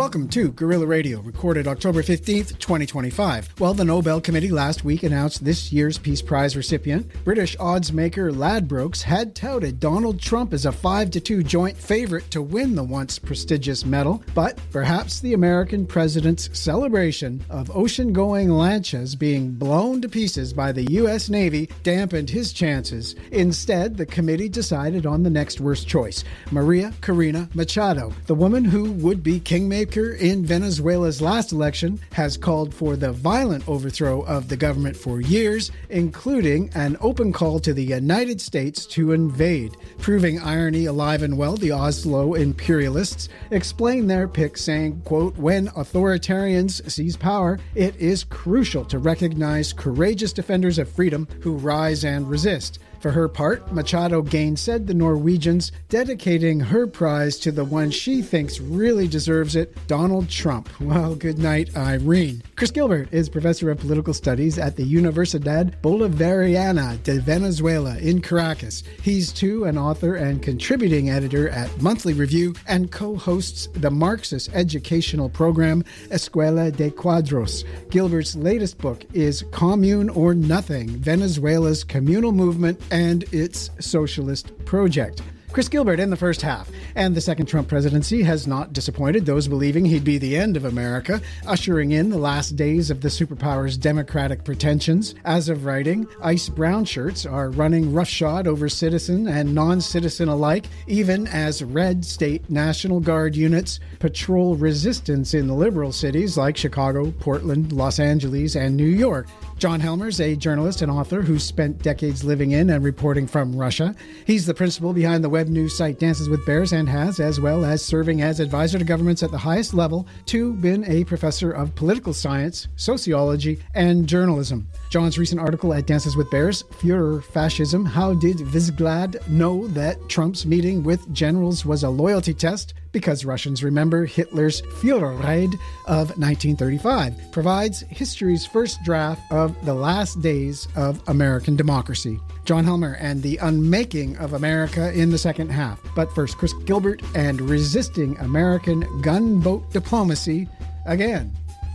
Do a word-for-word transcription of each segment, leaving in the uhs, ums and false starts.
Welcome to Guerrilla Radio, recorded October fifteenth, twenty twenty-five. Well, the Nobel Committee last week announced this year's Peace Prize recipient. British oddsmaker Ladbrokes had touted Donald Trump as a five to two joint favorite to win the once prestigious medal, but perhaps the American president's celebration of ocean-going lanchas being blown to pieces by the U S Navy dampened his chances. Instead, the committee decided on the next worst choice, Maria Corina Machado, the woman who would be kingmaker in Venezuela's last election, has called for the violent overthrow of the government for years, including an open call to the United States to invade. Proving irony alive and well, the Oslo imperialists explain their pick saying, quote, when authoritarians seize power, it is crucial to recognize courageous defenders of freedom who rise and resist. For her part, Machado gainsaid the Norwegians, dedicating her prize to the one she thinks really deserves it, Donald Trump. Well, good night, Irene. Chris Gilbert is professor of political studies at the Universidad Bolivariana de Venezuela in Caracas. He's too an author and contributing editor at Monthly Review and co-hosts the Marxist educational program Escuela de Cuadros. Gilbert's latest book is Commune or Nothing, Venezuela's Communal Movement and its Socialist Project. Chris Gilbert in the first half. And the second Trump presidency has not disappointed those believing he'd be the end of America, ushering in the last days of the superpower's democratic pretensions. As of writing, ICE brown shirts are running roughshod over citizen and non-citizen alike, even as red state National Guard units patrol resistance in the liberal cities like Chicago, Portland, Los Angeles, and New York. John Helmers, a journalist and author who spent decades living in and reporting from Russia. He's the principal behind the web news site Dances with Bears and has, as well as serving as advisor to governments at the highest level, too, been a professor of political science, sociology, and journalism. John's recent article at Dances with Bears, Führer Fascism, How Did Visglad Know That Trump's Meeting with Generals Was a Loyalty Test? Because Russians remember Hitler's Führerraid of nineteen thirty-five, provides history's first draft of the last days of American democracy. John Helmer and the unmaking of America in the second half. But first, Chris Gilbert and resisting American gunboat diplomacy again.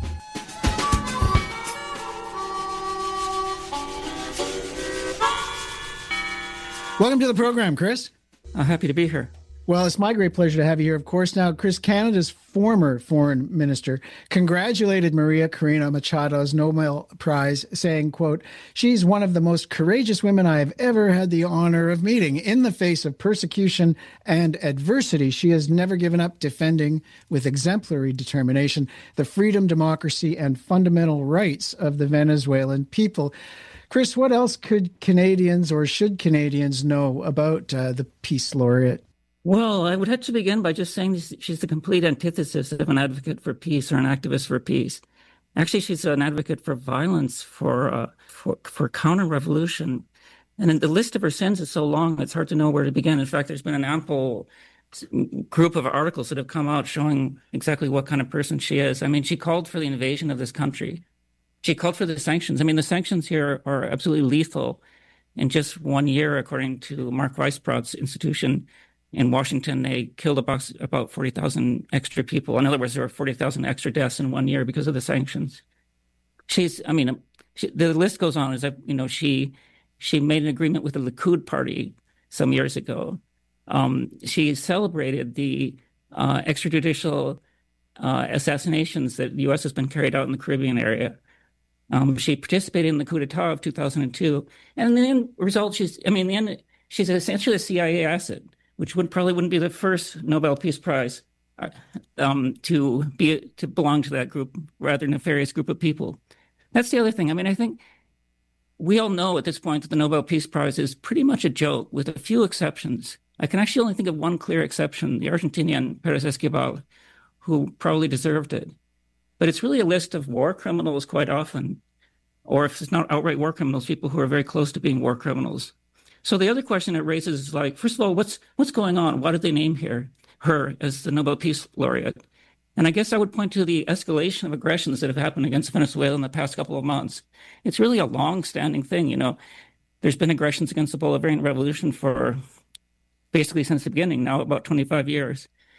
Welcome to the program, Chris. I'm happy to be here. Well, it's my great pleasure to have you here, of course. Now, Chris, Canada's former foreign minister congratulated Maria Corina Machado's Nobel Prize, saying, quote, she's one of the most courageous women I have ever had the honor of meeting. In the face of persecution and adversity, she has never given up defending with exemplary determination the freedom, democracy, and fundamental rights of the Venezuelan people. Chris, what else could Canadians or should Canadians know about uh, the Peace Laureate? Well, I would have to begin by just saying she's the complete antithesis of an advocate for peace or an activist for peace. Actually, she's an advocate for violence, for uh, for, for counter-revolution. And the list of her sins is so long, it's hard to know where to begin. In fact, there's been an ample group of articles that have come out showing exactly what kind of person she is. I mean, she called for the invasion of this country. She called for the sanctions. I mean, the sanctions here are absolutely lethal. In just one year, according to Mark Weisbrot's institution, in Washington, they killed about, about forty thousand extra people. In other words, there were forty thousand extra deaths in one year because of the sanctions. She's, I mean, she, the list goes on. Is that, you know, she she made an agreement with the Likud party some years ago. Um, she celebrated the uh, extrajudicial uh, assassinations that the U S has been carried out in the Caribbean area. Um, she participated in the coup d'etat of two thousand two. And in the end result, she's, I mean, in the end, she's essentially a C I A asset, which would probably wouldn't be the first Nobel Peace Prize um, to be to belong to that group, rather nefarious group of people. That's the other thing. I mean, I think we all know at this point that the Nobel Peace Prize is pretty much a joke, with a few exceptions. I can actually only think of one clear exception, the Argentinian Pérez Esquivel, who probably deserved it. But it's really a list of war criminals quite often, or if it's not outright war criminals, people who are very close to being war criminals. So the other question it raises is, like, first of all, what's what's going on? Why did they name here her as the Nobel Peace Laureate? And I guess I would point to the escalation of aggressions that have happened against Venezuela in the past couple of months. It's really a long-standing thing, you know. There's been aggressions against the Bolivarian Revolution for basically since the beginning, now about twenty-five years.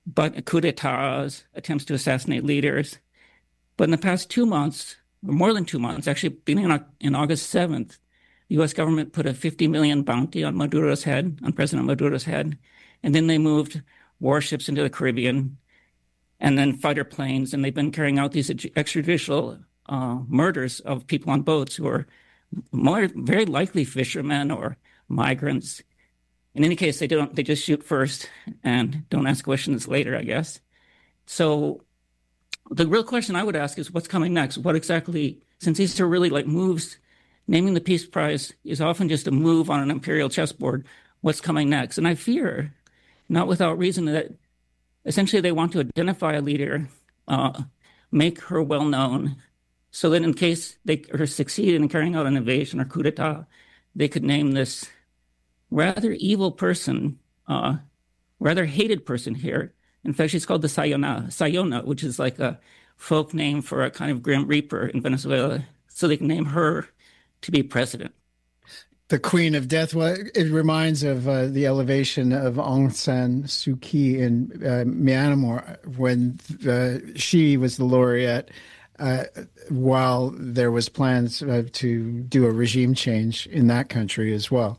but coup d'etats, attempts to assassinate leaders. But in the past two months, or more than two months, actually beginning on, in August seventh, the U S government put a fifty million bounty on Maduro's head, on President Maduro's head, and then they moved warships into the Caribbean and then fighter planes, and they've been carrying out these extrajudicial uh, murders of people on boats who are more, very likely fishermen or migrants. In any case, they don't. They just shoot first and don't ask questions later, I guess. So the real question I would ask is, what's coming next? What exactly, since these are really like moves, naming the Peace Prize is often just a move on an imperial chessboard. What's coming next? And I fear, not without reason, that essentially they want to identify a leader, uh, make her well known, so that in case they or succeed in carrying out an invasion or coup d'etat, they could name this rather evil person, uh, rather hated person here. In fact, she's called the Sayona, Sayona, which is like a folk name for a kind of grim reaper in Venezuela. So they can name her to be president. The Queen of Death. Well, it reminds of uh, the elevation of Aung San Suu Kyi in uh, Myanmar when uh, she was the laureate, uh, while there was plans uh, to do a regime change in that country as well.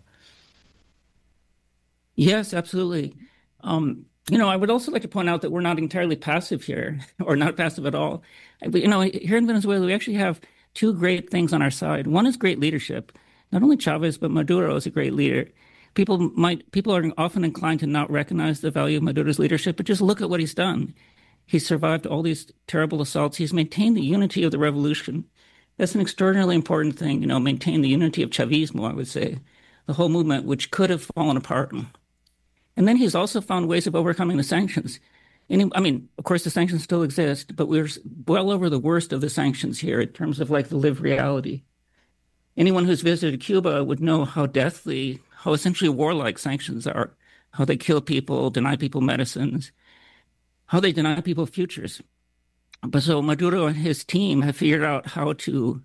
Yes, absolutely. Um, you know, I would also like to point out that we're not entirely passive here, or not passive at all. But, you know, here in Venezuela, we actually have two great things on our side. One is great leadership. Not only Chavez, but Maduro is a great leader. People might people are often inclined to not recognize the value of Maduro's leadership, but just look at what he's done. He's survived all these terrible assaults. He's maintained the unity of the revolution. That's an extraordinarily important thing, you know, maintain the unity of Chavismo, I would say, the whole movement, which could have fallen apart. And then he's also found ways of overcoming the sanctions. And, I mean, of course, the sanctions still exist, but we're well over the worst of the sanctions here in terms of like the lived reality. Anyone who's visited Cuba would know how deathly, how essentially warlike sanctions are, how they kill people, deny people medicines, how they deny people futures. But so Maduro and his team have figured out how to,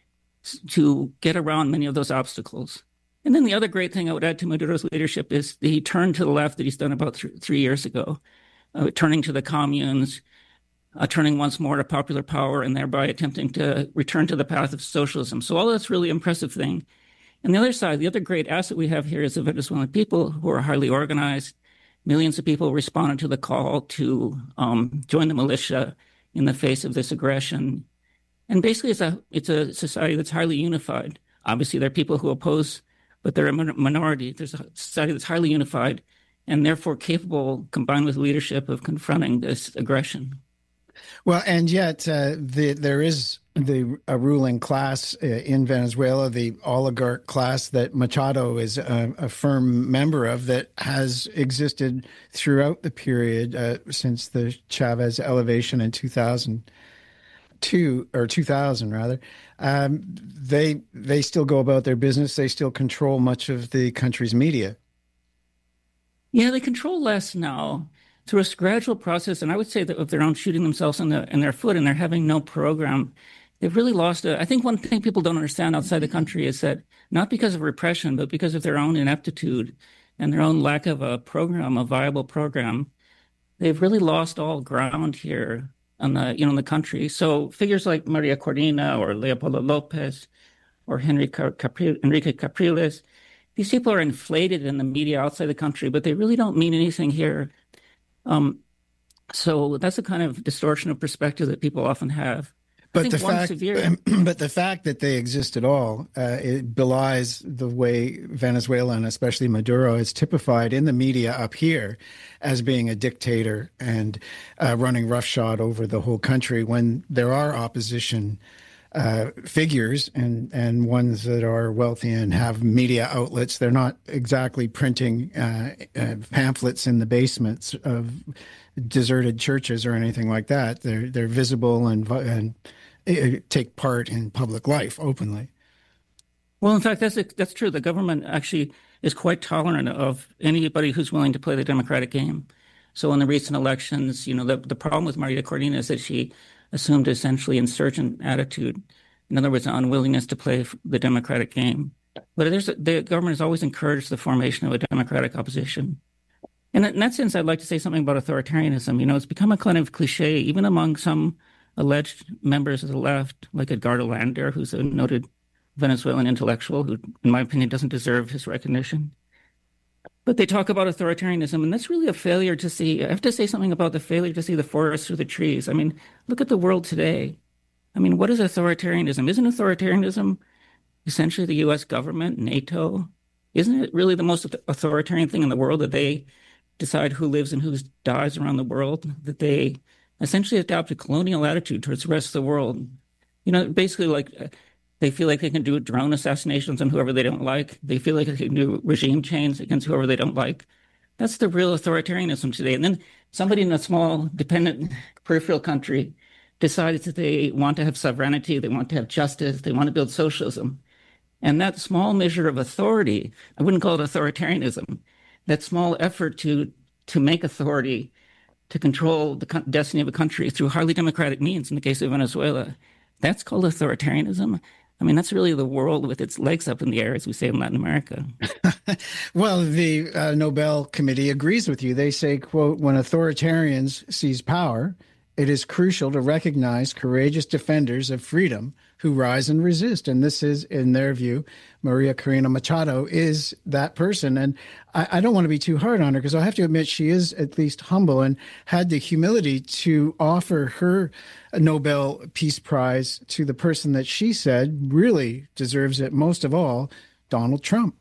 to get around many of those obstacles. And then the other great thing I would add to Maduro's leadership is the turn to the left that he's done about th- three years ago, uh, turning to the communes, uh, turning once more to popular power, and thereby attempting to return to the path of socialism. So all that's really impressive thing. And the other side, the other great asset we have here is the Venezuelan people who are highly organized. Millions of people responded to the call to um, join the militia in the face of this aggression. And basically, it's a it's a society that's highly unified. Obviously, there are people who oppose, but they're a minority. There's a society that's highly unified and therefore capable, combined with leadership, of confronting this aggression. Well, and yet uh, the, there is the a ruling class uh, in Venezuela, the oligarch class that Machado is a, a firm member of, that has existed throughout the period uh, since the Chavez elevation in two thousand two, or two thousand rather. Um, they they still go about their business. They still control much of the country's media. Yeah, they control less now through a gradual process. And I would say that of their own shooting themselves in, the, in their foot, and they're having no program. They've really lost it. I think one thing people don't understand outside the country is that not because of repression, but because of their own ineptitude and their own lack of a program, a viable program, they've really lost all ground here on the, you know, in the country. So figures like Maria Corina or Leopoldo Lopez or Henry Capri, Enrique Capriles, these people are inflated in the media outside the country, but they really don't mean anything here. Um, so that's a kind of distortion of perspective that people often have. But the fact, severe... but the fact that they exist at all, uh, it belies the way Venezuela, and especially Maduro, is typified in the media up here as being a dictator and uh, running roughshod over the whole country, when there are opposition uh, figures and, and ones that are wealthy and have media outlets. They're not exactly printing uh, uh, pamphlets in the basements of deserted churches or anything like that. They're they're visible and and uh, take part in public life openly. Well, in fact, that's that's true. The government actually is quite tolerant of anybody who's willing to play the democratic game. So in the recent elections, you know, the, the problem with Maria Corina is that she assumed essentially insurgent attitude. In other words, an unwillingness to play the democratic game. But there's, the government has always encouraged the formation of a democratic opposition. And in that sense, I'd like to say something about authoritarianism. You know, it's become a kind of cliche, even among some alleged members of the left, like Edgardo Lander, who's a noted Venezuelan intellectual who, in my opinion, doesn't deserve his recognition. But they talk about authoritarianism, and that's really a failure to see. I have to say something about the failure to see the forest through the trees. I mean, look at the world today. I mean, what is authoritarianism? Isn't authoritarianism essentially the U S government, NATO? Isn't it really the most authoritarian thing in the world that they decide who lives and who dies around the world? That they essentially adopt a colonial attitude towards the rest of the world? You know, basically like they feel like they can do drone assassinations on whoever they don't like. They feel like they can do regime change against whoever they don't like. That's the real authoritarianism today. And then somebody in a small, dependent, peripheral country decides that they want to have sovereignty, they want to have justice, they want to build socialism. And that small measure of authority, I wouldn't call it authoritarianism, that small effort to, to make authority, to control the destiny of a country through highly democratic means, in the case of Venezuela, that's called authoritarianism. I mean, that's really the world with its legs up in the air, as we say in Latin America. Well, the uh, Nobel Committee agrees with you. They say, quote, when authoritarians seize power, it is crucial to recognize courageous defenders of freedom who rise and resist. And this is, in their view, Maria Corina Machado is that person. And I, I don't want to be too hard on her because I have to admit she is at least humble and had the humility to offer her Nobel Peace Prize to the person that she said really deserves it most of all, Donald Trump.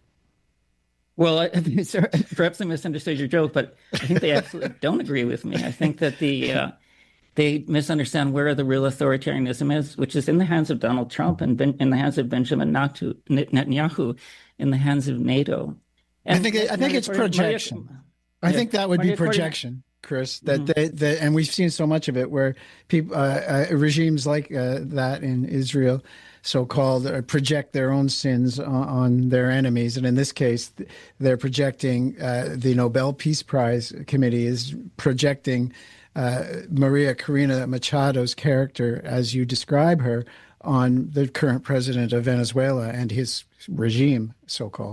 Well, I, perhaps I misunderstood your joke, but I think they absolutely don't agree with me. I think that the uh, they misunderstand where the real authoritarianism is, which is in the hands of Donald Trump and ben, in the hands of Benjamin Netanyahu, in the hands of NATO. And I think it, I think it's projection. Maria, I yeah, think that would Maria be projection, Chris. That mm-hmm. they, they, and we've seen so much of it where people, uh, uh, regimes like uh, that in Israel, so-called, uh, project their own sins on, on their enemies. And in this case, they're projecting, uh, the Nobel Peace Prize Committee is projecting uh, Maria Corina Machado's character, as you describe her, on the current president of Venezuela and his regime, so-called.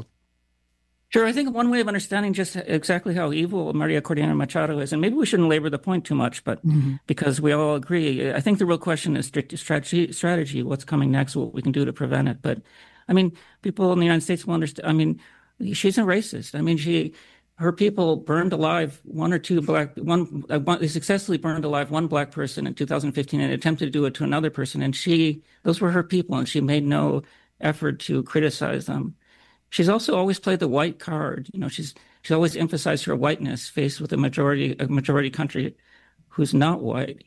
Sure. I think one way of understanding just exactly how evil Maria Corina Machado is, and maybe we shouldn't labor the point too much, but mm-hmm. because we all agree, I think the real question is strategy, strategy, what's coming next, what we can do to prevent it. But I mean, people in the United States will understand. I mean, she's a racist. I mean, she, her people burned alive one or two black, one, uh, one they successfully burned alive one black person in two thousand fifteen and attempted to do it to another person. And she, those were her people, and she made no effort to criticize them. She's also always played the white card. You know, she's she's always emphasized her whiteness faced with a majority a majority country who's not white.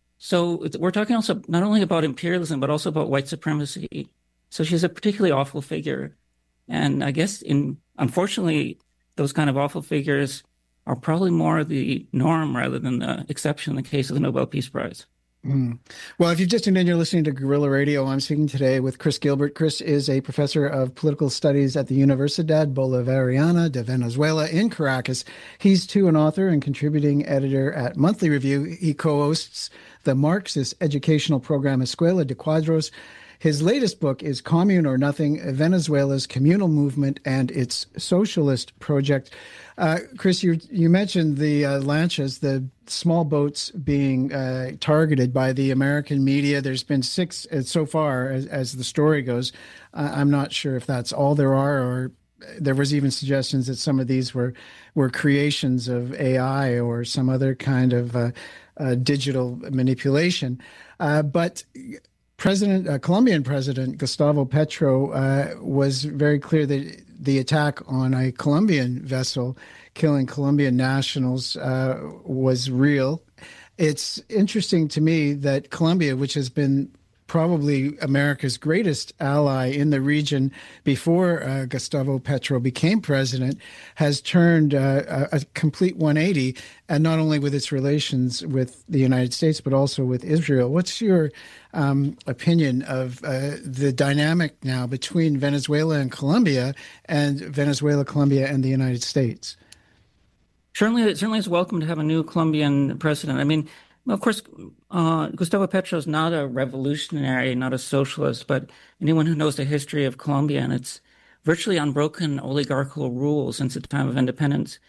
So we're talking also not only about imperialism, but also about white supremacy. So she's a particularly awful figure. And I guess in unfortunately, those kind of awful figures are probably more the norm rather than the exception in the case of the Nobel Peace Prize. Mm. Well, if you've just tuned in, you're listening to Guerrilla Radio. I'm speaking today with Chris Gilbert. Chris is a professor of political studies at the Universidad Bolivariana de Venezuela in Caracas. He's, too, an author and contributing editor at Monthly Review. He co-hosts the Marxist educational program Escuela de Cuadros. His latest book is Commune or Nothing, Venezuela's Communal Movement and its Socialist Project. Uh, Chris, you you mentioned the uh, lanchas, the small boats being uh, targeted by the American media. There's been six uh, so far, as, as the story goes. Uh, I'm not sure if that's all there are, or there was even suggestions that some of these were, were creations of A I or some other kind of uh, uh, digital manipulation. Uh, but President, uh, Colombian President Gustavo Petro uh, was very clear that the attack on a Colombian vessel killing Colombian nationals uh, was real. It's interesting to me that Colombia, which has been probably America's greatest ally in the region before uh, Gustavo Petro became president, has turned uh, a, a complete one eighty, and not only with its relations with the United States, but also with Israel. What's your um, opinion of uh, the dynamic now between Venezuela and Colombia, and Venezuela, Colombia, and the United States? Certainly, it certainly is welcome to have a new Colombian president. I mean, of course, uh, Gustavo Petro is not a revolutionary, not a socialist, but anyone who knows the history of Colombia and its virtually unbroken oligarchical rule since the time of independence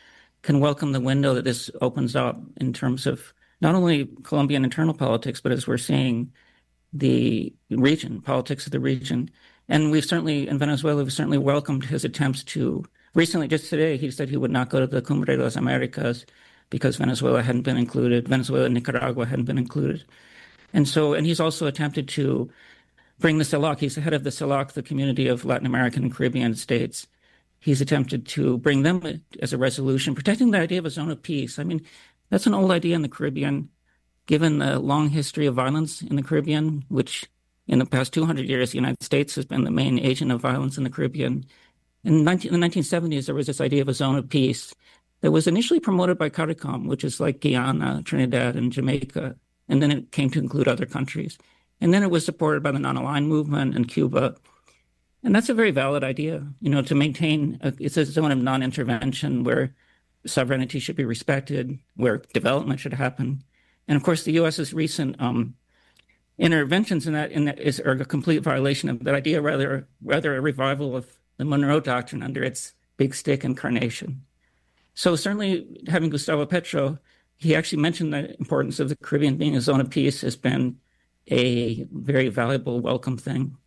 can welcome the window that this opens up in terms of not only Colombian internal politics, but as we're seeing, the region, politics of the region. And we've certainly, in Venezuela, we've certainly welcomed his attempts to, recently, just today, he said he would not go to the Cumbre de las Americas because Venezuela hadn't been included, Venezuela and Nicaragua hadn't been included. And so, and he's also attempted to bring the CELAC, he's the head of the CELAC, the Community of Latin American and Caribbean States. He's attempted to bring them as a resolution, protecting the idea of a zone of peace. I mean, that's an old idea in the Caribbean, given the long history of violence in the Caribbean, which in the past two hundred years, the United States has been the main agent of violence in the Caribbean. In, nineteen, in the nineteen seventies, there was this idea of a zone of peace that was initially promoted by CARICOM, which is like Guyana, Trinidad, and Jamaica, and then it came to include other countries. And then it was supported by the non-aligned movement and Cuba. And that's a very valid idea, you know, to maintain, a, it's a zone of non-intervention where sovereignty should be respected, where development should happen. And of course, the U S's recent um, interventions in that, in that is, are a complete violation of that idea, rather, rather a revival of the Monroe Doctrine under its big stick incarnation. So certainly having Gustavo Petro, he actually mentioned the importance of the Caribbean being a zone of peace has been a very valuable, welcome thing.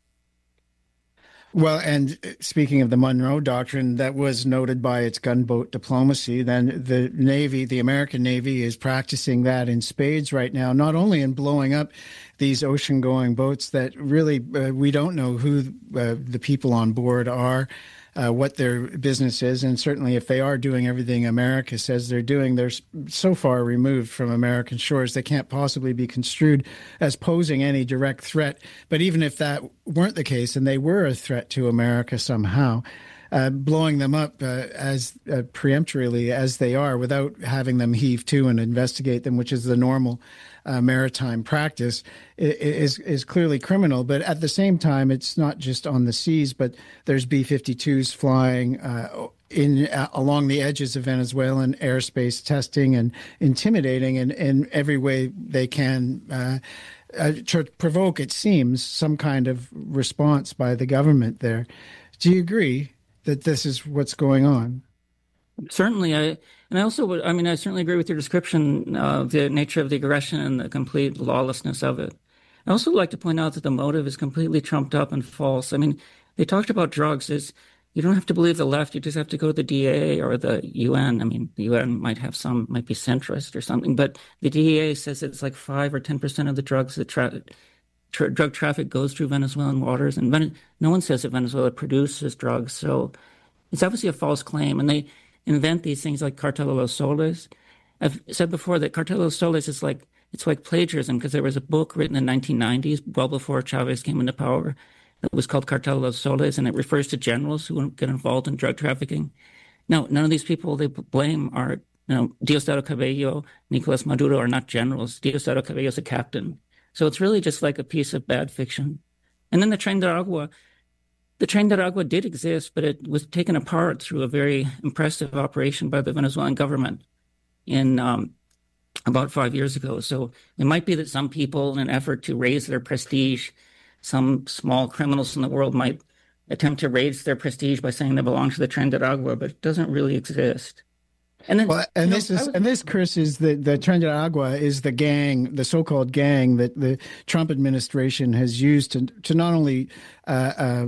Well, and speaking of the Monroe Doctrine, that was noted by its gunboat diplomacy. Then the Navy, the American Navy, is practicing that in spades right now, not only in blowing up these ocean-going boats that really uh, we don't know who uh, the people on board are, uh, what their business is, and certainly if they are doing everything America says they're doing, they're so far removed from American shores they can't possibly be construed as posing any direct threat. But even if that weren't the case and they were a threat to America somehow, uh, blowing them up uh, as uh, preemptorily as they are without having them heave to and investigate them, which is the normal uh, maritime practice, is is clearly criminal. But at the same time, it's not just on the seas, but there's B fifty-twos flying uh, in uh, along the edges of Venezuelan airspace, testing and intimidating in, in every way they can uh, uh, to provoke, it seems, some kind of response by the government there. Do you agree that this is what's going on? Certainly. I, and I also would, I mean, I certainly agree with your description of the nature of the aggression and the complete lawlessness of it. I also like to point out that the motive is completely trumped up and false. I mean, they talked about drugs as you don't have to believe the left. You just have to go to the D A or the U N. I mean, the U N might have some, might be centrist or something, but the D E A says it's like five or ten percent of the drugs that tra- tra- drug traffic goes through Venezuelan waters. And Ven- no one says that Venezuela produces drugs. So it's obviously a false claim. And they invent these things like Cartel de los Soles. I've said before that Cartel de los Soles is like, it's like plagiarism, because there was a book written in the nineteen nineties, well before Chavez came into power, that was called Cartel de los Soles, and it refers to generals who get involved in drug trafficking. No, none of these people they blame are, you know, Diosdado Cabello, Nicolas Maduro are not generals. Diosdado Cabello is a captain. So it's really just like a piece of bad fiction. And then the Tren de Aragua, the Tren de Aragua did exist, but it was taken apart through a very impressive operation by the Venezuelan government in um, about five years ago. So it might be that some people, in an effort to raise their prestige, some small criminals in the world might attempt to raise their prestige by saying they belong to the Tren de Aragua, but it doesn't really exist. And then, well, and this know, is was, and this, Chris, is the the Tren de Aragua is the gang, the so-called gang that the Trump administration has used to to not only uh, uh,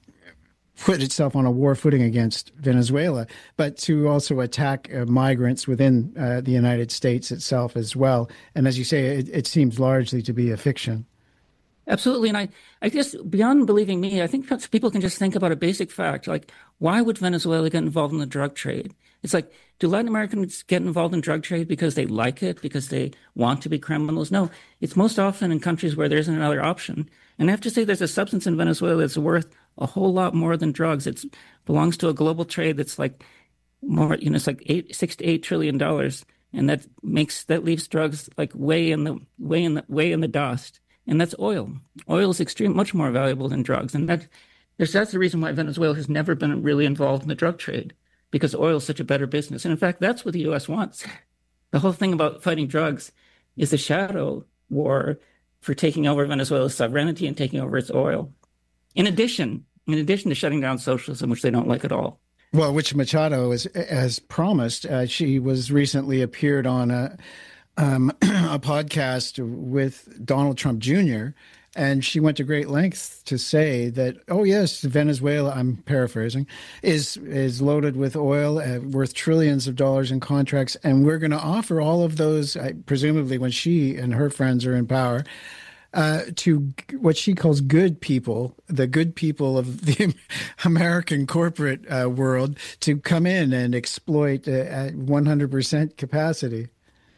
put itself on a war footing against Venezuela, but to also attack uh, migrants within uh, the United States itself as well. And as you say, it, it seems largely to be a fiction. Absolutely. And I, I guess beyond believing me, I think people can just think about a basic fact, like, why would Venezuela get involved in the drug trade? It's like, do Latin Americans get involved in drug trade because they like it, because they want to be criminals? No, it's most often in countries where there isn't another option. And I have to say there's a substance in Venezuela that's worth a whole lot more than drugs. It belongs to a global trade that's like more, you know, it's like eight, six to eight trillion dollars. And that makes, that leaves drugs like way in the, way in the, way in the dust. And that's oil. Oil is extreme, much more valuable than drugs. And that, there's, that's the reason why Venezuela has never been really involved in the drug trade, because oil is such a better business. And in fact, that's what the U S wants. The whole thing about fighting drugs is a shadow war for taking over Venezuela's sovereignty and taking over its oil. In addition, in addition to shutting down socialism, which they don't like at all. Well, which Machado has, has promised. Uh, she was recently appeared on a um, a podcast with Donald Trump Junior And she went to great lengths to say that, oh yes, Venezuela, I'm paraphrasing, is is loaded with oil uh, worth trillions of dollars in contracts, and we're going to offer all of those, uh, presumably when she and her friends are in power, uh, to what she calls good people, the good people of the American corporate uh, world, to come in and exploit uh, at one hundred percent capacity.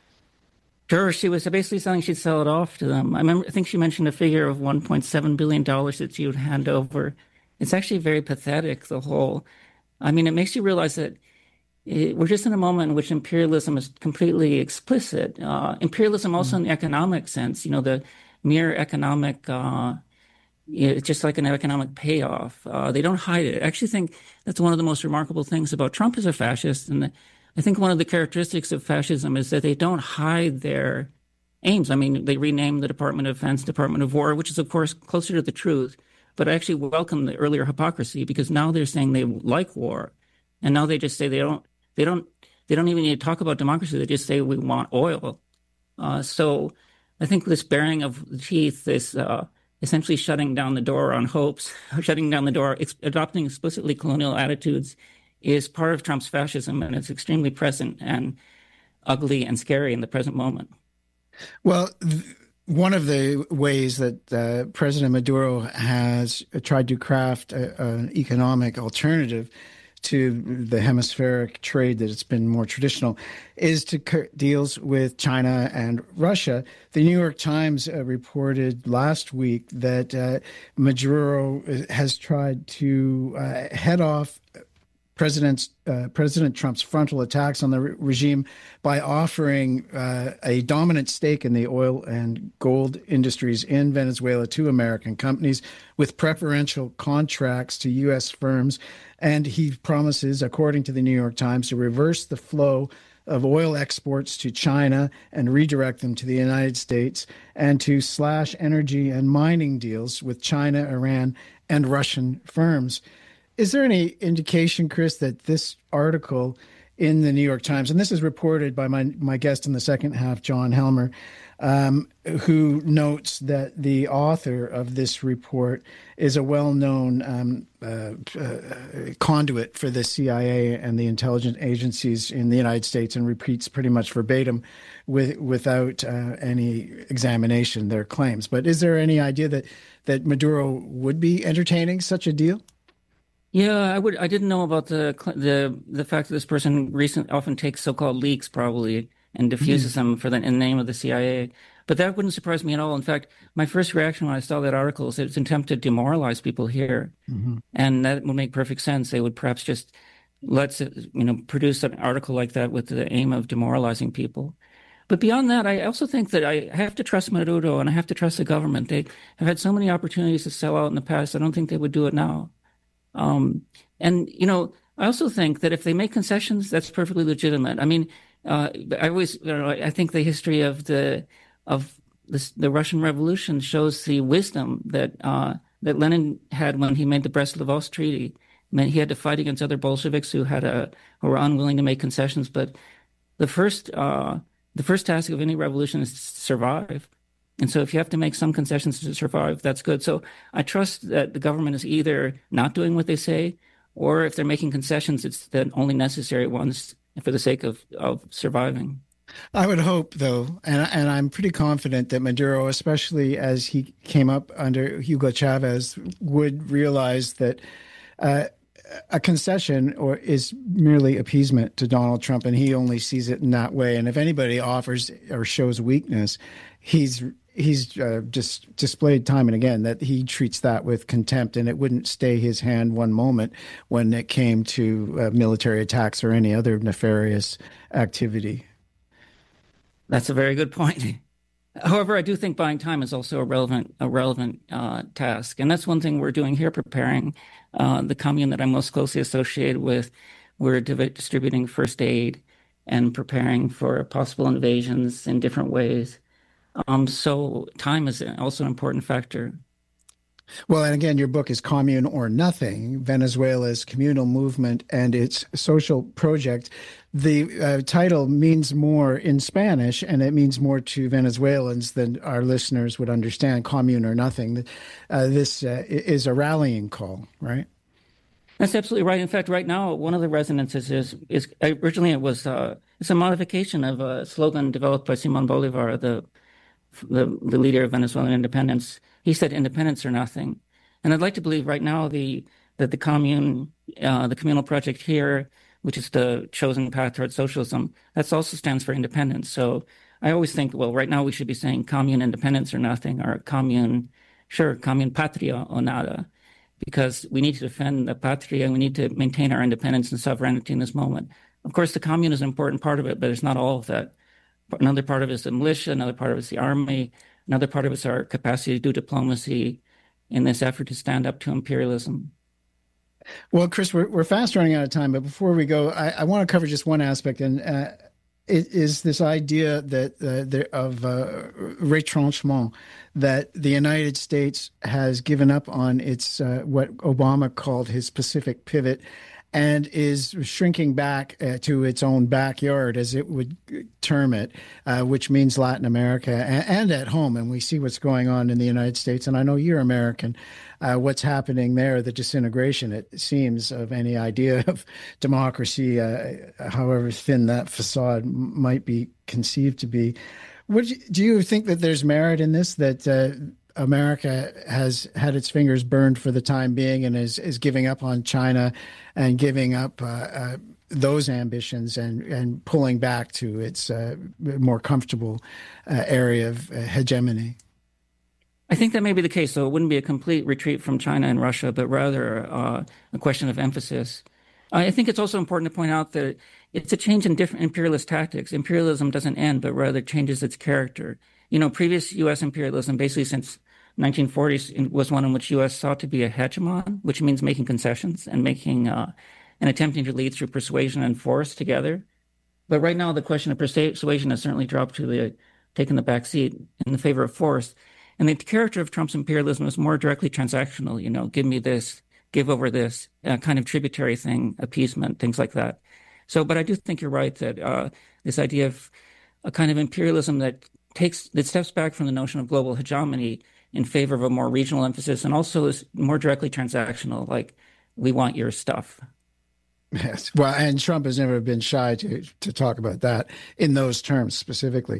Sure, she was basically saying she'd sell it off to them. I remember, I think she mentioned a figure of one point seven billion dollars that she would hand over. It's actually very pathetic, the whole. I mean, it makes you realize that it, we're just in a moment in which imperialism is completely explicit. Uh, imperialism also mm. in the economic sense, you know, the mere economic, uh, it's just like an economic payoff. Uh, they don't hide it. I actually think that's one of the most remarkable things about Trump as a fascist. And the, I think one of the characteristics of fascism is that they don't hide their aims. I mean, they renamed the Department of Defense Department of War, which is, of course, closer to the truth. But I actually welcome the earlier hypocrisy, because now they're saying they like war. And now they just say they don't, they don't, they don't even need to talk about democracy. They just say we want oil. Uh, so I think this baring of the teeth, this uh, essentially shutting down the door on hopes, shutting down the door, ex- adopting explicitly colonial attitudes, is part of Trump's fascism, and it's extremely present and ugly and scary in the present moment. Well, th- one of the ways that uh, President Maduro has tried to craft a, an economic alternative to the hemispheric trade that it's been more traditional is to c- deals with China and Russia. The New York Times uh, reported last week that uh, Maduro has tried to uh, head off President uh, President Trump's frontal attacks on the re- regime by offering uh, a dominant stake in the oil and gold industries in Venezuela to American companies with preferential contracts to U S firms. And he promises, according to the New York Times, to reverse the flow of oil exports to China and redirect them to the United States, and to slash energy and mining deals with China, Iran, and Russian firms. Is there any indication, Chris, that this article in the New York Times, and this is reported by my, my guest in the second half, John Helmer, um, who notes that the author of this report is a well-known um, uh, uh, conduit for the C I A and the intelligence agencies in the United States, and repeats pretty much verbatim with, without uh, any examination their claims. But is there any idea that, that Maduro would be entertaining such a deal? Yeah, I would. I didn't know about the the the fact that this person recent often takes so-called leaks, probably, and diffuses mm-hmm. them for the in the name of the C I A. But that wouldn't surprise me at all. In fact, my first reaction when I saw that article is that it's an attempt to demoralize people here, mm-hmm. and that would make perfect sense. They would perhaps just let's you know produce an article like that with the aim of demoralizing people. But beyond that, I also think that I have to trust Maduro and I have to trust the government. They have had so many opportunities to sell out in the past. I don't think they would do it now. Um, and, you know, I also think that if they make concessions, that's perfectly legitimate. I mean, uh, I always, you know, I think the history of the of this, the Russian Revolution shows the wisdom that uh, that Lenin had when he made the Brest-Litovsk Treaty. I mean, he had to fight against other Bolsheviks who had a who were unwilling to make concessions. But the first uh, the first task of any revolution is to survive. And so if you have to make some concessions to survive, that's good. So I trust that the government is either not doing what they say, or if they're making concessions, it's the only necessary ones for the sake of, of surviving. I would hope, though, and, and I'm pretty confident that Maduro, especially as he came up under Hugo Chavez, would realize that uh, a concession or is merely appeasement to Donald Trump, and he only sees it in that way. And if anybody offers or shows weakness, he's He's uh, just displayed time and again that he treats that with contempt, and it wouldn't stay his hand one moment when it came to uh, military attacks or any other nefarious activity. That's a very good point. However, I do think buying time is also a relevant, a relevant uh, task, and that's one thing we're doing here, preparing uh, the commune that I'm most closely associated with. We're div- distributing first aid and preparing for possible invasions in different ways. Um, so time is also an important factor. Well, and again, your book is Commune or Nothing, Venezuela's Communal Movement and Its Social Project. The uh, title means more in Spanish, and it means more to Venezuelans than our listeners would understand, Commune or Nothing. Uh, this uh, is a rallying call, right? That's absolutely right. In fact, right now, one of the resonances is, is originally it was uh, it's a modification of a slogan developed by Simon Bolivar, the, the the leader of Venezuelan independence. He said, "Independence or nothing." And I'd like to believe right now the that the commune, uh, the communal project here, which is the chosen path towards socialism, that also stands for independence. So I always think, well, right now we should be saying commune independence or nothing, or commune, sure, commune patria o nada, because we need to defend the patria and we need to maintain our independence and sovereignty in this moment. Of course, the commune is an important part of it, but it's not all of that. Another part of it is the militia, another part of it is the army, another part of it is our capacity to do diplomacy in this effort to stand up to imperialism. Well, Chris, we're, we're fast running out of time, but before we go, I, I want to cover just one aspect, and uh, it is this idea that uh, there, of uh, retranchement, that the United States has given up on its uh, what Obama called his Pacific pivot, and is shrinking back uh, to its own backyard, as it would term it, uh, which means Latin America and, and at home. And we see what's going on in the United States. And I know you're American. Uh, what's happening there, the disintegration, it seems, of any idea of democracy, uh, however thin that facade might be conceived to be. Would you, do you think that there's merit in this, that uh, America has had its fingers burned for the time being and is, is giving up on China and giving up uh, uh, those ambitions and, and pulling back to its uh, more comfortable uh, area of uh, hegemony? I think that may be the case, so it wouldn't be a complete retreat from China and Russia, but rather uh, a question of emphasis. I think it's also important to point out that it's a change in different imperialist tactics. Imperialism doesn't end, but rather changes its character. You know, previous U S imperialism, basically since nineteen forties, was one in which U S sought to be a hegemon, which means making concessions and making uh, and attempting to lead through persuasion and force together. But right now, the question of persuasion has certainly dropped to the taken the back seat in the favor of force. And the character of Trump's imperialism is more directly transactional. You know, give me this, give over this, uh, kind of tributary thing, appeasement, things like that. So, but I do think you're right that uh, this idea of a kind of imperialism that takes that steps back from the notion of global hegemony in favor of a more regional emphasis, and also is more directly transactional, like we want your stuff. Yes. Well, and Trump has never been shy to to talk about that in those terms specifically.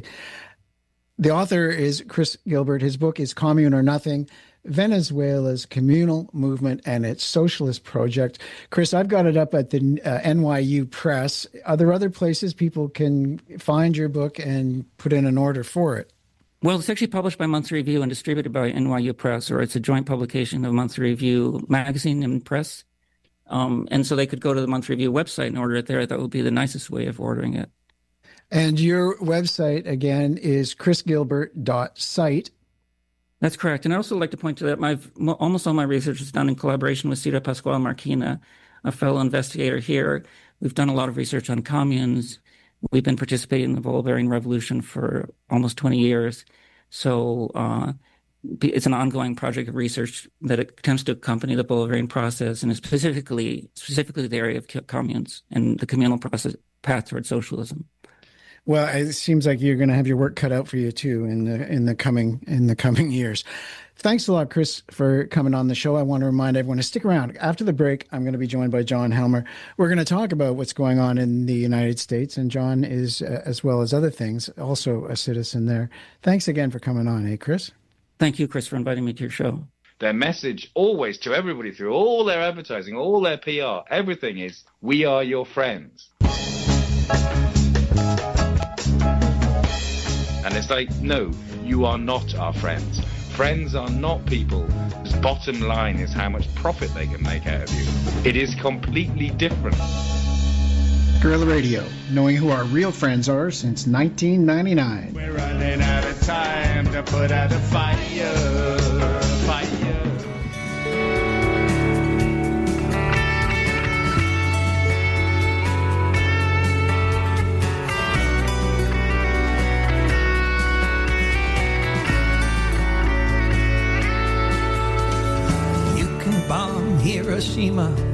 The author is Chris Gilbert. His book is Commune or Nothing, Venezuela's Communal Movement and Its Socialist Project. Chris, I've got it up at the uh, N Y U Press. Are there other places people can find your book and put in an order for it? Well, it's actually published by Monthly Review and distributed by N Y U Press, or it's a joint publication of Monthly Review magazine and press. Um, and so they could go to the Monthly Review website and order it there. That would be the nicest way of ordering it. And your website, again, is chris gilbert dot site. That's correct. And I also like to point to that my almost all my research is done in collaboration with Cira Pascual Marquina, a fellow investigator here. We've done a lot of research on communes. We've been participating in the Bolivarian Revolution for almost twenty years. So uh, it's an ongoing project of research that attempts to accompany the Bolivarian process, and specifically specifically the area of communes and the communal process path towards socialism. Well, it seems like you're going to have your work cut out for you too in the in the coming in the coming years. Thanks a lot, Chris, for coming on the show. I want to remind everyone to stick around. After the break, I'm going to be joined by John Helmer. We're going to talk about what's going on in the United States, and John is, uh, as well as other things, also a citizen there. Thanks again for coming on, eh, Chris? Thank you, Chris, for inviting me to your show. Their message always to everybody through all their advertising, all their P R, everything is, we are your friends. And it's like, no, you are not our friends. Friends are not people whose bottom line is how much profit they can make out of you. It is completely different. Guerrilla Radio, knowing who our real friends are since nineteen ninety-nine. We're running out of time to put out a fire, fire. Hiroshima.